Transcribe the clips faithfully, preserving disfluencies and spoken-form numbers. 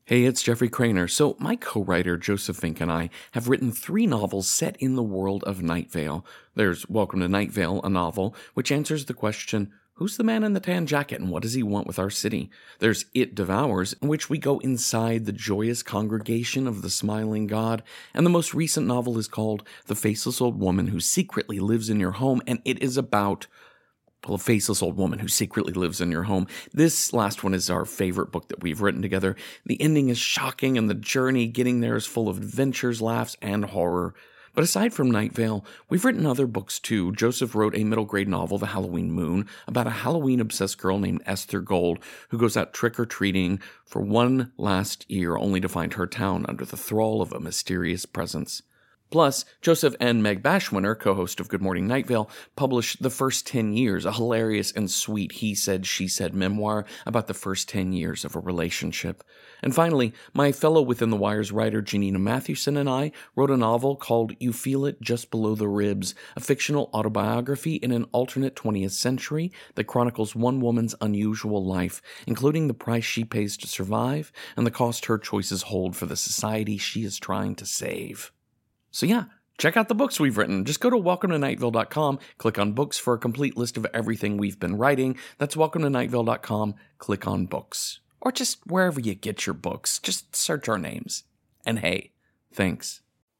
Hey, it's Jeffrey Craner. So, my co-writer Joseph Fink and I have written three novels set in the world of Night Vale. There's Welcome to Night Vale, a novel which answers the question, who's the man in the tan jacket and what does he want with our city? There's It Devours, in which we go inside the joyous congregation of the Smiling God. And the most recent novel is called The Faceless Old Woman Who Secretly Lives in Your Home, and it is about well, a faceless old woman who secretly lives in your home. This last one is our favorite book that we've written together. The ending is shocking, and the journey getting there is full of adventures, laughs, and horror. But aside from Night Vale, we've written other books too. Joseph wrote a middle-grade novel, The Halloween Moon, about a Halloween-obsessed girl named Esther Gold who goes out trick-or-treating for one last year only to find her town under the thrall of a mysterious presence. Plus, Joseph and Meg Bashwinner, co-host of Good Morning Night Vale, published The First Ten Years, a hilarious and sweet he-said, she-said memoir about the first ten years of a relationship. And finally, my fellow Within the Wires writer Janina Mathewson and I wrote a novel called You Feel It Just Below the Ribs, a fictional autobiography in an alternate twentieth century that chronicles one woman's unusual life, including the price she pays to survive and the cost her choices hold for the society she is trying to save. So yeah, check out the books we've written. Just go to welcome to night vale dot com, click on books for a complete list of everything we've been writing. That's welcome to night vale dot com, click on books. Or just wherever you get your books, just search our names. And hey, thanks.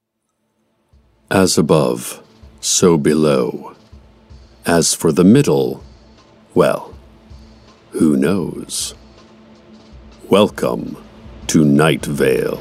As above, so below. As for the middle, well, who knows? Welcome to Night Vale.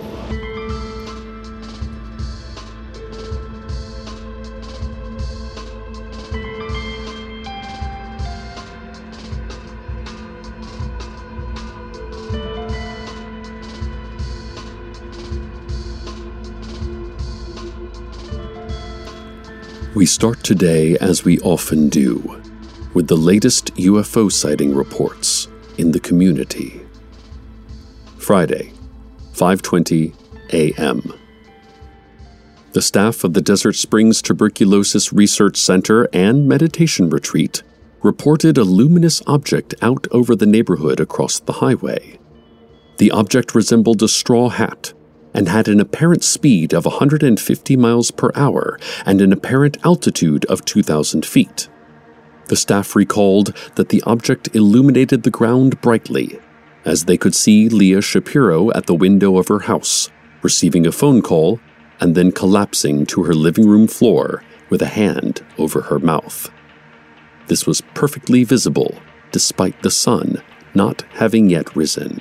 We start today, as we often do, with the latest U F O sighting reports in the community. Friday, five twenty a.m. The staff of the Desert Springs Tuberculosis Research Center and Meditation Retreat reported a luminous object out over the neighborhood across the highway. The object resembled a straw hat and had an apparent speed of one hundred fifty miles per hour and an apparent altitude of two thousand feet. The staff recalled that the object illuminated the ground brightly, as they could see Leah Shapiro at the window of her house, receiving a phone call and then collapsing to her living room floor with a hand over her mouth. This was perfectly visible, despite the sun not having yet risen.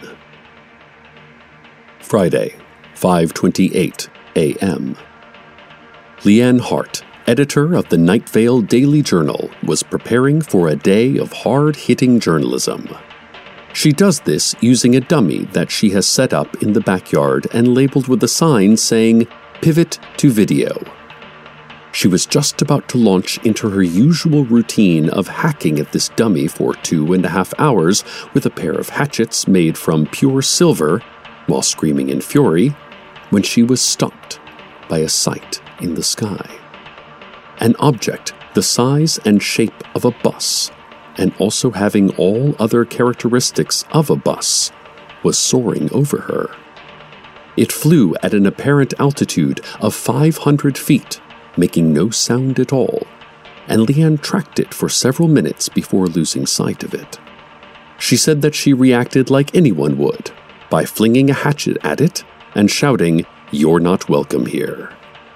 Friday, five twenty-eight a.m. Leanne Hart, editor of the Night Vale Daily Journal, was preparing for a day of hard-hitting journalism. She does this using a dummy that she has set up in the backyard and labeled with a sign saying, "Pivot to Video." She was just about to launch into her usual routine of hacking at this dummy for two and a half hours with a pair of hatchets made from pure silver, while screaming in fury, when she was stopped by a sight in the sky. An object the size and shape of a bus, and also having all other characteristics of a bus, was soaring over her. It flew at an apparent altitude of five hundred feet, making no sound at all, and Leanne tracked it for several minutes before losing sight of it. She said that she reacted like anyone would, by flinging a hatchet at it and shouting, "You're not welcome here."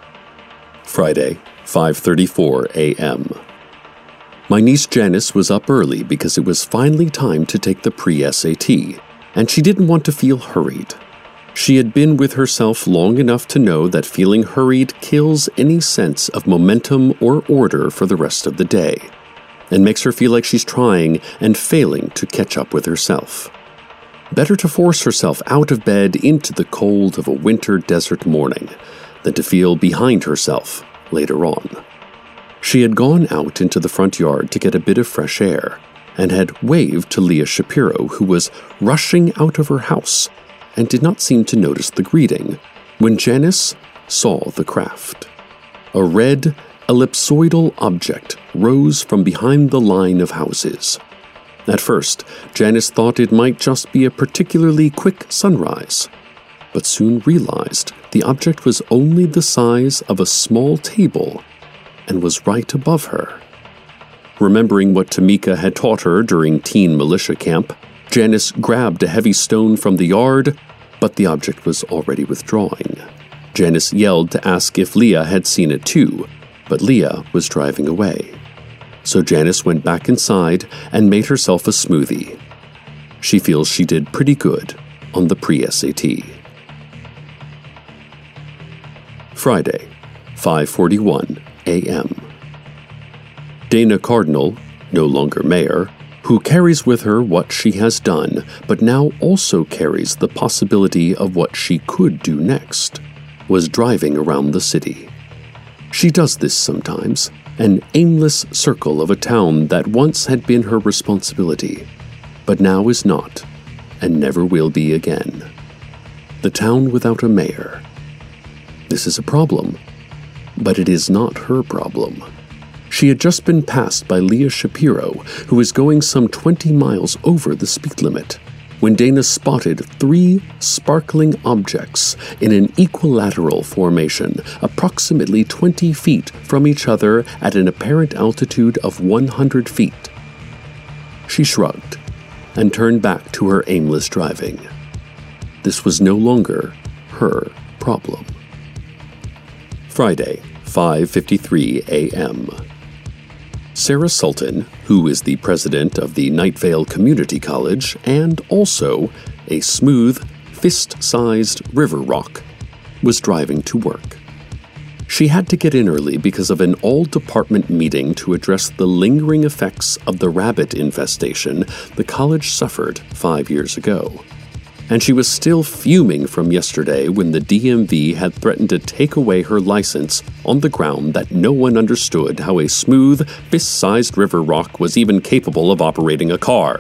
Friday, five thirty-four a.m. My niece Janice was up early because it was finally time to take the pre-S A T, and she didn't want to feel hurried. She had been with herself long enough to know that feeling hurried kills any sense of momentum or order for the rest of the day, and makes her feel like she's trying and failing to catch up with herself. Better to force herself out of bed into the cold of a winter desert morning than to feel behind herself later on. She had gone out into the front yard to get a bit of fresh air and had waved to Leah Shapiro, who was rushing out of her house and did not seem to notice the greeting, when Janice saw the craft. A red, ellipsoidal object rose from behind the line of houses. At first, Janice thought it might just be a particularly quick sunrise, but soon realized the object was only the size of a small table and was right above her. Remembering what Tamika had taught her during teen militia camp, Janice grabbed a heavy stone from the yard, but the object was already withdrawing. Janice yelled to ask if Leah had seen it too, but Leah was driving away. So Janice went back inside and made herself a smoothie. She feels she did pretty good on the pre-S A T. Friday, five forty-one a.m. Dana Cardinal, no longer mayor, who carries with her what she has done, but now also carries the possibility of what she could do next, was driving around the city. She does this sometimes, an aimless circle of a town that once had been her responsibility, but now is not, and never will be again. The town without a mayor. This is a problem, but it is not her problem. She had just been passed by Leah Shapiro, who was going some twenty miles over the speed limit, when Dana spotted three sparkling objects in an equilateral formation, approximately twenty feet from each other at an apparent altitude of one hundred feet. She shrugged and turned back to her aimless driving. This was no longer her problem. Friday, five fifty-three a.m. Sarah Sultan, who is the president of the Night Vale Community College and also a smooth, fist-sized river rock, was driving to work. She had to get in early because of an all-department meeting to address the lingering effects of the rabbit infestation the college suffered five years ago. And she was still fuming from yesterday when the D M V had threatened to take away her license on the ground that no one understood how a smooth, fist-sized river rock was even capable of operating a car.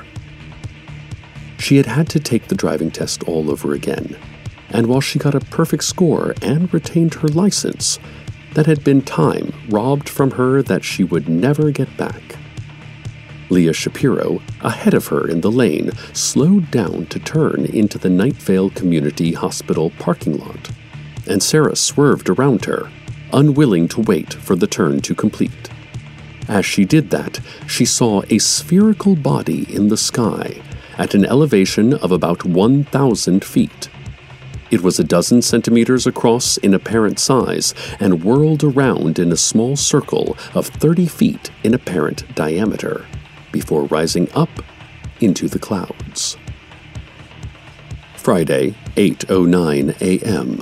She had had to take the driving test all over again, and while she got a perfect score and retained her license, that had been time robbed from her that she would never get back. Leah Shapiro, ahead of her in the lane, slowed down to turn into the Night Vale Community Hospital parking lot, and Sarah swerved around her, unwilling to wait for the turn to complete. As she did that, she saw a spherical body in the sky at an elevation of about one thousand feet. It was a dozen centimeters across in apparent size and whirled around in a small circle of thirty feet in apparent diameter, before rising up into the clouds. Friday, eight oh nine a.m.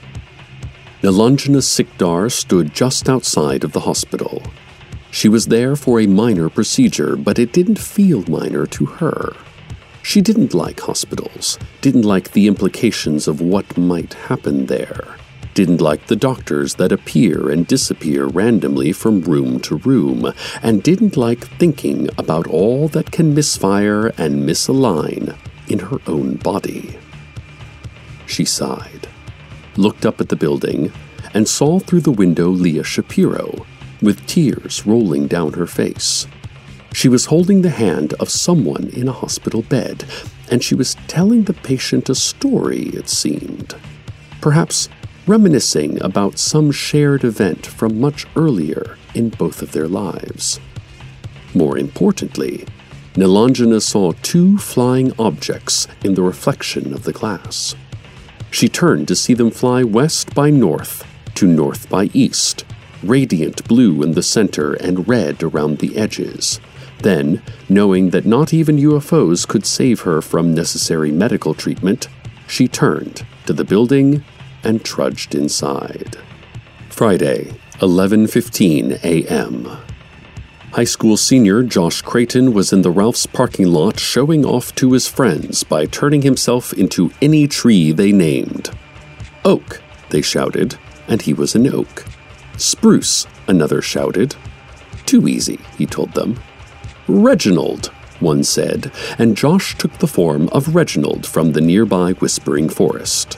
Nilanjana Sikdar stood just outside of the hospital. She was there for a minor procedure, but it didn't feel minor to her. She didn't like hospitals, didn't like the implications of what might happen there, didn't like the doctors that appear and disappear randomly from room to room, and didn't like thinking about all that can misfire and misalign in her own body. She sighed, looked up at the building, and saw through the window Leah Shapiro, with tears rolling down her face. She was holding the hand of someone in a hospital bed, and she was telling the patient a story, it seemed. Perhaps reminiscing about some shared event from much earlier in both of their lives. More importantly, Nilanjana saw two flying objects in the reflection of the glass. She turned to see them fly west by north to north by east, radiant blue in the center and red around the edges. Then, knowing that not even U F Os could save her from necessary medical treatment, she turned to the building and trudged inside. Friday, eleven fifteen a.m. High school senior Josh Creighton was in the Ralph's parking lot showing off to his friends by turning himself into any tree they named. Oak, they shouted, and he was an oak. Spruce, another shouted. Too easy, he told them. Reginald, one said, and Josh took the form of Reginald from the nearby whispering forest.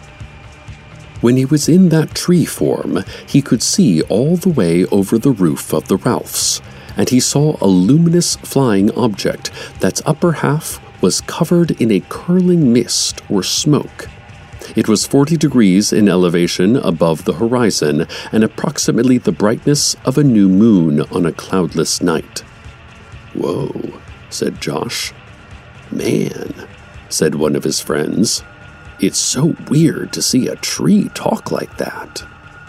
When he was in that tree form, he could see all the way over the roof of the Ralphs, and he saw a luminous flying object that's upper half was covered in a curling mist or smoke. It was forty degrees in elevation above the horizon and approximately the brightness of a new moon on a cloudless night. "Whoa," said Josh. "Man," said one of his friends. "It's so weird to see a tree talk like that."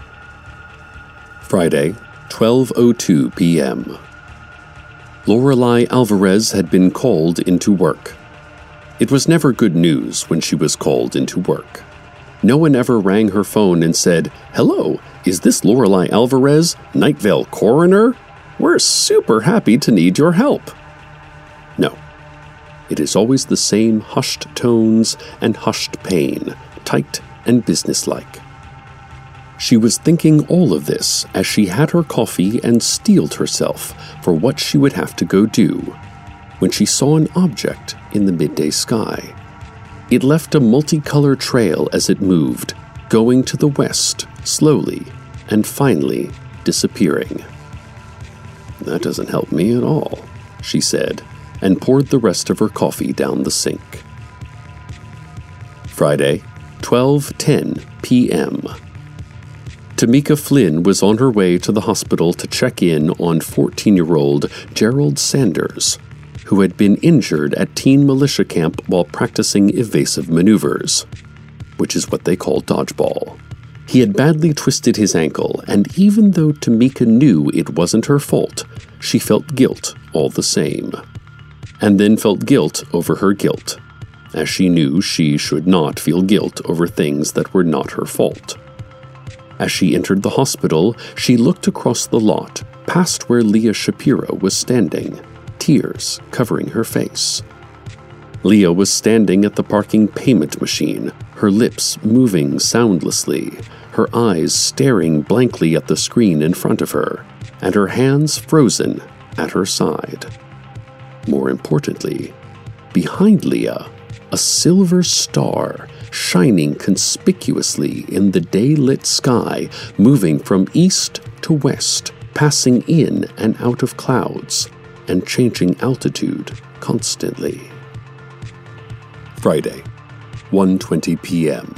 Friday, twelve oh two p.m. Lorelei Alvarez had been called into work. It was never good news when she was called into work. No one ever rang her phone and said, "Hello, is this Lorelei Alvarez, Night Vale coroner? We're super happy to need your help." No. It is always the same hushed tones and hushed pain, tight and businesslike. She was thinking all of this as she had her coffee and steeled herself for what she would have to go do, when she saw an object in the midday sky. It left a multicolored trail as it moved, going to the west slowly and finally disappearing. "That doesn't help me at all," she said, and poured the rest of her coffee down the sink. Friday, twelve ten p.m. Tamika Flynn was on her way to the hospital to check in on fourteen-year-old Gerald Sanders, who had been injured at teen militia camp while practicing evasive maneuvers, which is what they call dodgeball. He had badly twisted his ankle, and even though Tamika knew it wasn't her fault, she felt guilt all the same. And then felt guilt over her guilt, as she knew she should not feel guilt over things that were not her fault. As she entered the hospital, she looked across the lot, past where Leah Shapiro was standing, tears covering her face. Leah was standing at the parking payment machine, her lips moving soundlessly, her eyes staring blankly at the screen in front of her, and her hands frozen at her side. More importantly, behind Leah, a silver star shining conspicuously in the day-lit sky, moving from east to west, passing in and out of clouds, and changing altitude constantly. Friday, one twenty p.m.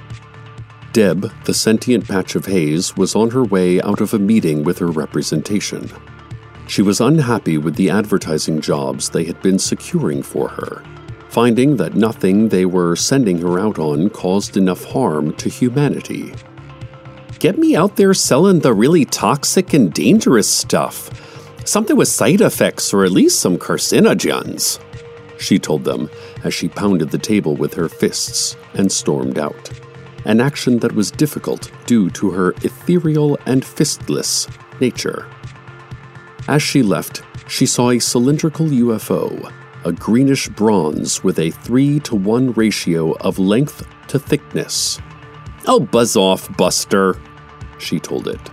Deb, the sentient patch of haze, was on her way out of a meeting with her representation. She was unhappy with the advertising jobs they had been securing for her, finding that nothing they were sending her out on caused enough harm to humanity. "Get me out there selling the really toxic and dangerous stuff. Something with side effects or at least some carcinogens," she told them as she pounded the table with her fists and stormed out, an action that was difficult due to her ethereal and fistless nature. As she left, she saw a cylindrical U F O, a greenish bronze with a three to one ratio of length to thickness. "Oh, buzz off, Buster," she told it.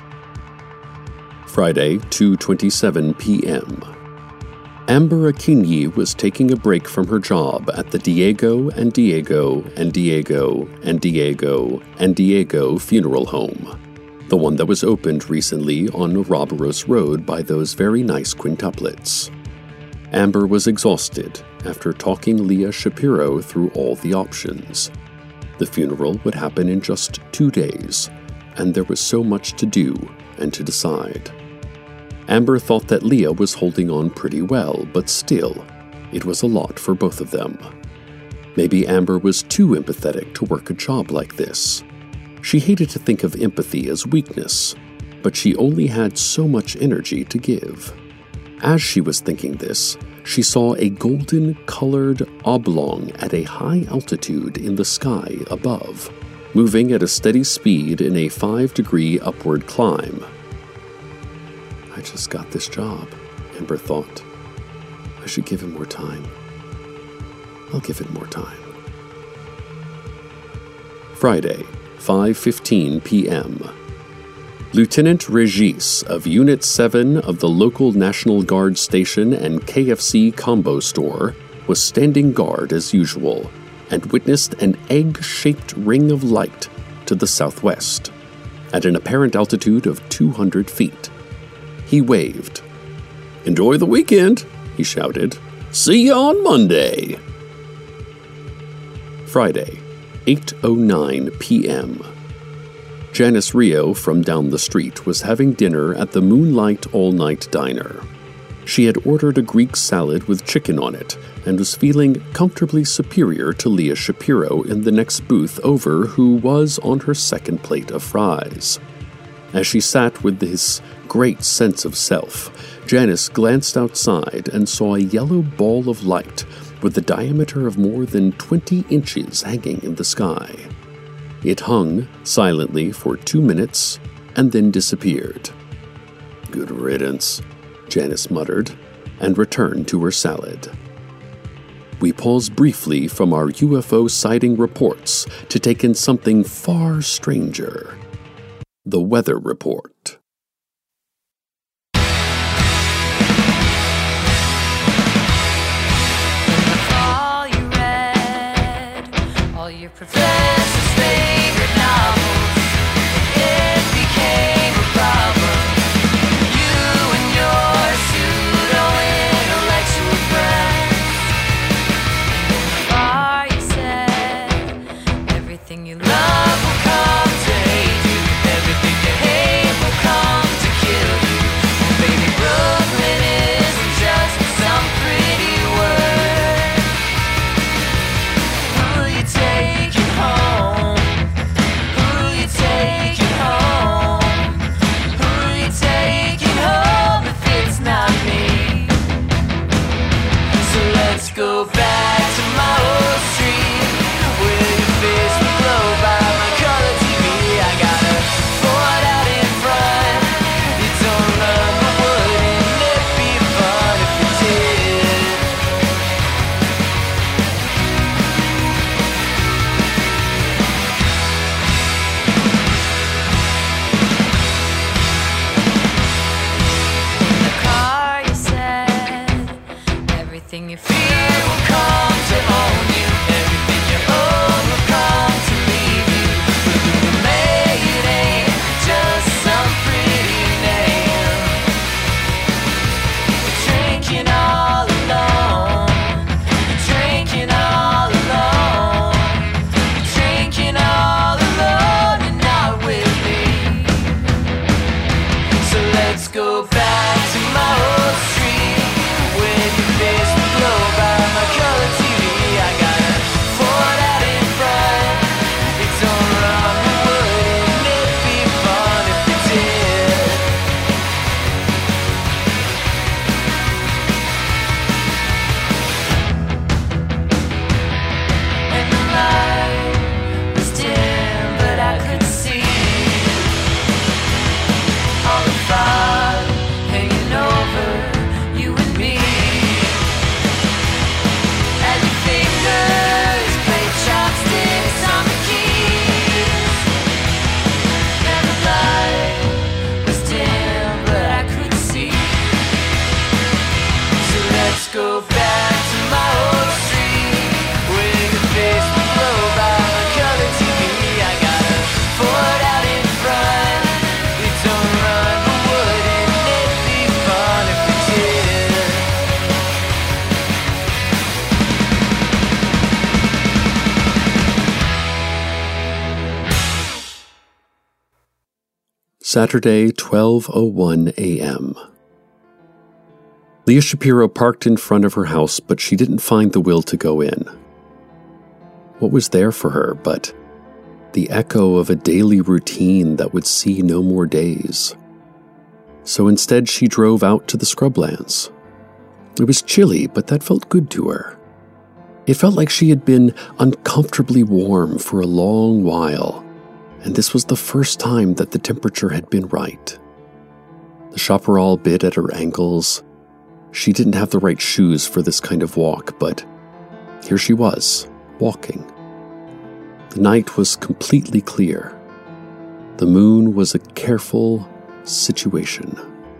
Friday, two twenty-seven p.m. Amber Akinyi was taking a break from her job at the Diego and Diego and Diego and Diego and Diego funeral home, the one that was opened recently on Roberos Road by those very nice quintuplets. Amber was exhausted after talking Leah Shapiro through all the options. The funeral would happen in just two days, and there was so much to do and to decide. Amber thought that Leah was holding on pretty well, but still, it was a lot for both of them. Maybe Amber was too empathetic to work a job like this. She hated to think of empathy as weakness, but she only had so much energy to give. As she was thinking this, she saw a golden-colored oblong at a high altitude in the sky above, moving at a steady speed in a five-degree upward climb. "I just got this job," Amber thought. "I should give him more time. I'll give it more time." Friday, five fifteen p.m. Lieutenant Regis of Unit seven of the local National Guard station and K F C combo store was standing guard as usual and witnessed an egg-shaped ring of light to the southwest, at an apparent altitude of two hundred feet. He waved. "Enjoy the weekend," he shouted. "See you on Monday." Friday, eight oh nine p.m. Janice Rio from down the street was having dinner at the Moonlight All-Night Diner. She had ordered a Greek salad with chicken on it and was feeling comfortably superior to Leah Shapiro in the next booth over, who was on her second plate of fries. As she sat with this great sense of self, Janice glanced outside and saw a yellow ball of light with a diameter of more than twenty inches hanging in the sky. It hung silently for two minutes and then disappeared. "Good riddance," Janice muttered, and returned to her salad. We pause briefly from our U F O sighting reports to take in something far stranger. The weather report. All you read, all your professor's favorite novels, it became a problem. You and your pseudo-intellectual friends. Far you said, everything you love will come to hate you. Everything you hate will come to kill you. Well, baby, Brooklyn isn't just some pretty word. Who'll you take it home? Who'll you take it home? Who'll you take it home if it's not me? So let's go back to my old street, where your face would glow by my color T V. I got a Ford out in front. You don't run, but wouldn't it be fun if you did? In the car you said, everything you fear will come to own you. Everything you own will come to leave you. But Luna May, it ain't just some pretty name. You're drinking all alone. You're drinking all alone. You're drinking all alone and not with me. So let's go back to my old street, where your face would glow by my color T V. I got a Ford out in front. It don't run, but wouldn't it be fun if it did? And the light was dim, but I could see all the fog hanging over you and me. And your fingers played chopsticks on the keys. And the light was dim, but I could see. So let's go back to my old street, where your face would glow by my color T V. I got a Ford out in front. It don't run, but wouldn't it be fun if it did? Saturday, twelve oh one a.m. Leah Shapiro parked in front of her house, but she didn't find the will to go in. What was there for her but the echo of a daily routine that would see no more days? So instead she drove out to the scrublands. It was chilly, but that felt good to her. It felt like she had been uncomfortably warm for a long while, and this was the first time that the temperature had been right. The chaparral bit at her ankles. She didn't have the right shoes for this kind of walk, but here she was, walking. The night was completely clear. The moon was a careful situation.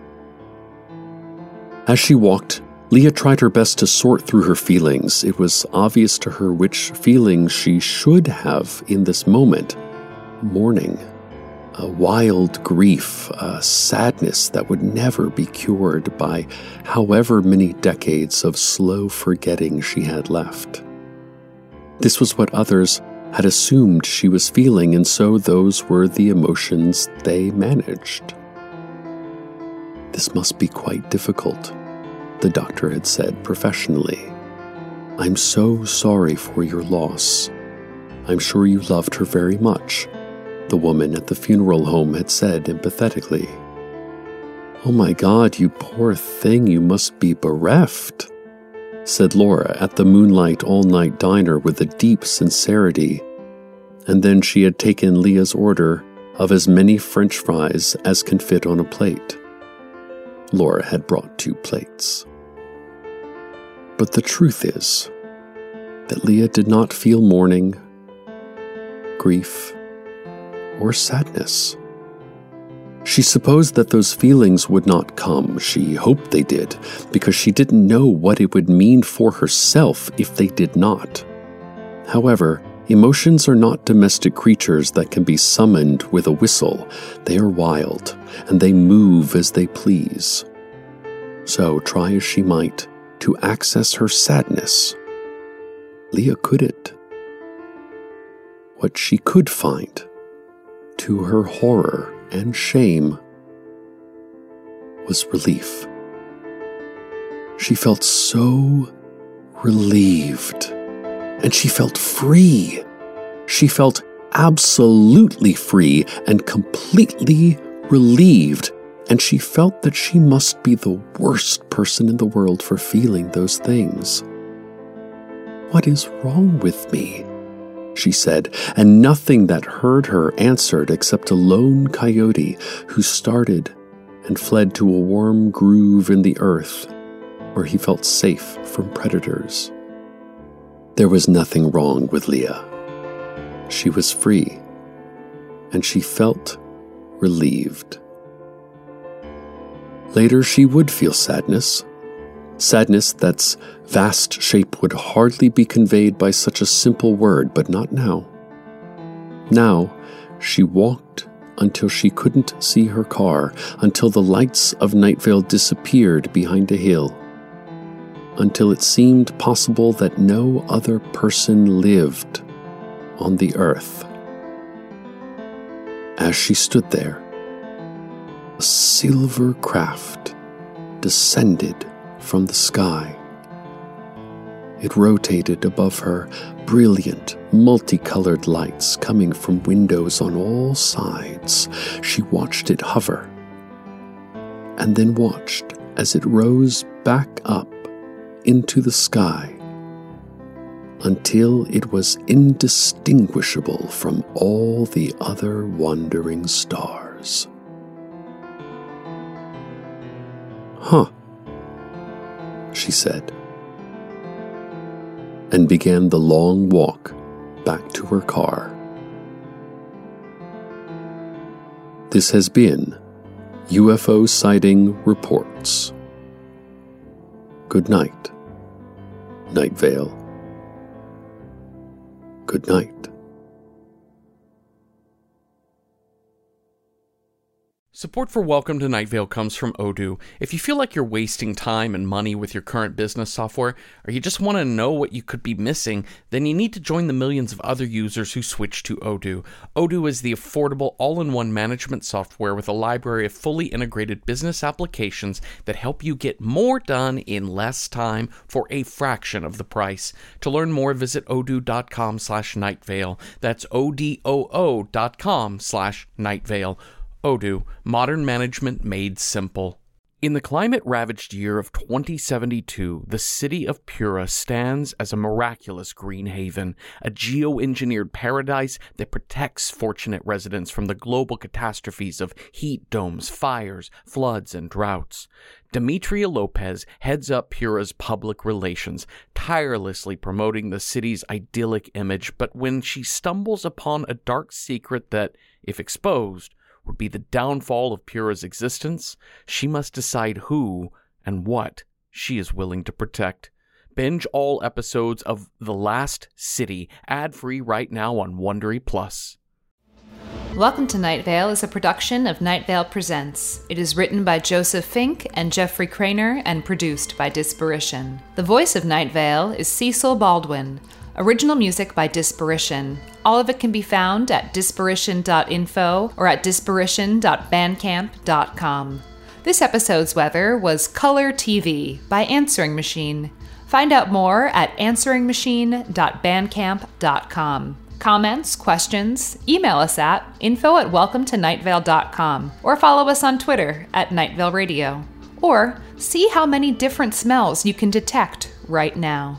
As she walked, Leah tried her best to sort through her feelings. It was obvious to her which feelings she should have in this moment. Mourning, a wild grief, a sadness that would never be cured by however many decades of slow forgetting she had left. This was what others had assumed she was feeling, and so those were the emotions they managed. "This must be quite difficult," the doctor had said professionally. "I'm so sorry for your loss. I'm sure you loved her very much," the woman at the funeral home had said empathetically. "Oh my God, you poor thing, you must be bereft," said Laura at the Moonlight All-Night Diner with a deep sincerity, and then she had taken Leah's order of as many French fries as can fit on a plate. Laura had brought two plates. But the truth is that Leah did not feel mourning, grief, or sadness. She supposed that those feelings would not come. She hoped they did, because she didn't know what it would mean for herself if they did not. However, emotions are not domestic creatures that can be summoned with a whistle. They are wild, and they move as they please. So, try as she might to access her sadness, Leah couldn't. What she could find, to her horror and shame, was relief. She felt so relieved, and she felt free. She felt absolutely free and completely relieved, and she felt that she must be the worst person in the world for feeling those things. "What is wrong with me?" she said, and nothing that heard her answered except a lone coyote who started and fled to a warm groove in the earth where he felt safe from predators. There was nothing wrong with Leah. She was free, and she felt relieved. Later she would feel sadness. Sadness that's vast shape would hardly be conveyed by such a simple word, but not now. Now, she walked until she couldn't see her car, until the lights of Night Vale disappeared behind a hill, until it seemed possible that no other person lived on the earth. As she stood there, a silver craft descended from the sky. It rotated above her, brilliant, multicolored lights coming from windows on all sides. She watched it hover, and then watched as it rose back up into the sky until it was indistinguishable from all the other wandering stars. "Huh," she said, and began the long walk back to her car. This has been U F O Sighting Reports. Good night, Night Vale. Good night. Support for Welcome to Night Vale comes from Odoo. If you feel like you're wasting time and money with your current business software, or you just want to know what you could be missing, then you need to join the millions of other users who switch to Odoo. Odoo is the affordable all-in-one management software with a library of fully integrated business applications that help you get more done in less time for a fraction of the price. To learn more, visit odoo.com slash nightvale. That's O-D-O-O dot com slash nightvale. Odoo, modern management made simple. In the climate-ravaged year of twenty seventy-two, the city of Pura stands as a miraculous green haven, a geo-engineered paradise that protects fortunate residents from the global catastrophes of heat domes, fires, floods, and droughts. Demetria Lopez heads up Pura's public relations, tirelessly promoting the city's idyllic image, but when she stumbles upon a dark secret that, if exposed, would be the downfall of Pura's existence, she must decide who and what she is willing to protect. Binge all episodes of The Last City, ad-free right now on Wondery Plus. Welcome to Night Vale is a production of Night Vale Presents. It is written by Joseph Fink and Jeffrey Craner and produced by Disparition. The voice of Night Vale is Cecil Baldwin. Original music by Disparition. All of it can be found at disparition dot info or at disparition dot bandcamp dot com. This episode's weather was Color T V by Answering Machine. Find out more at answering machine dot bandcamp dot com. Comments, questions, email us at info at welcome to night vale dot com or follow us on Twitter at Night Vale Radio. Or see how many different smells you can detect right now.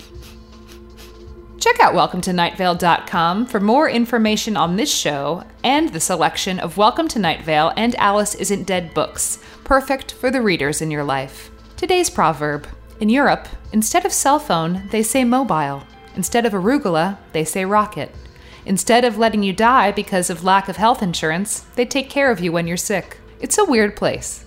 Check out welcome to night vale dot com for more information on this show and the selection of Welcome to Night Vale and Alice Isn't Dead books, perfect for the readers in your life. Today's proverb. In Europe, instead of cell phone, they say mobile. Instead of arugula, they say rocket. Instead of letting you die because of lack of health insurance, they take care of you when you're sick. It's a weird place.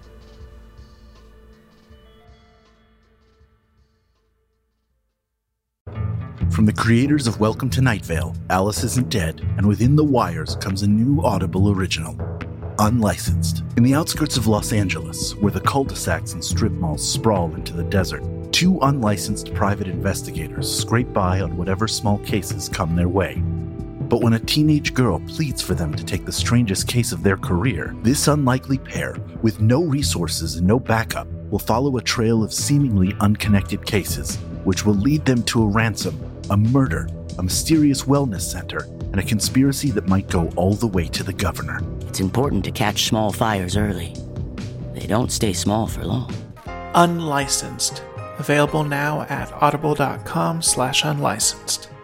From the creators of Welcome to Night Vale, Alice Isn't Dead, and Within the Wires comes a new Audible original, Unlicensed. In the outskirts of Los Angeles, where the cul-de-sacs and strip malls sprawl into the desert, two unlicensed private investigators scrape by on whatever small cases come their way. But when a teenage girl pleads for them to take the strangest case of their career, this unlikely pair, with no resources and no backup, will follow a trail of seemingly unconnected cases, which will lead them to a ransom, a murder, a mysterious wellness center, and a conspiracy that might go all the way to the governor. It's important to catch small fires early. They don't stay small for long. Unlicensed. Available now at audible dot com slash unlicensed.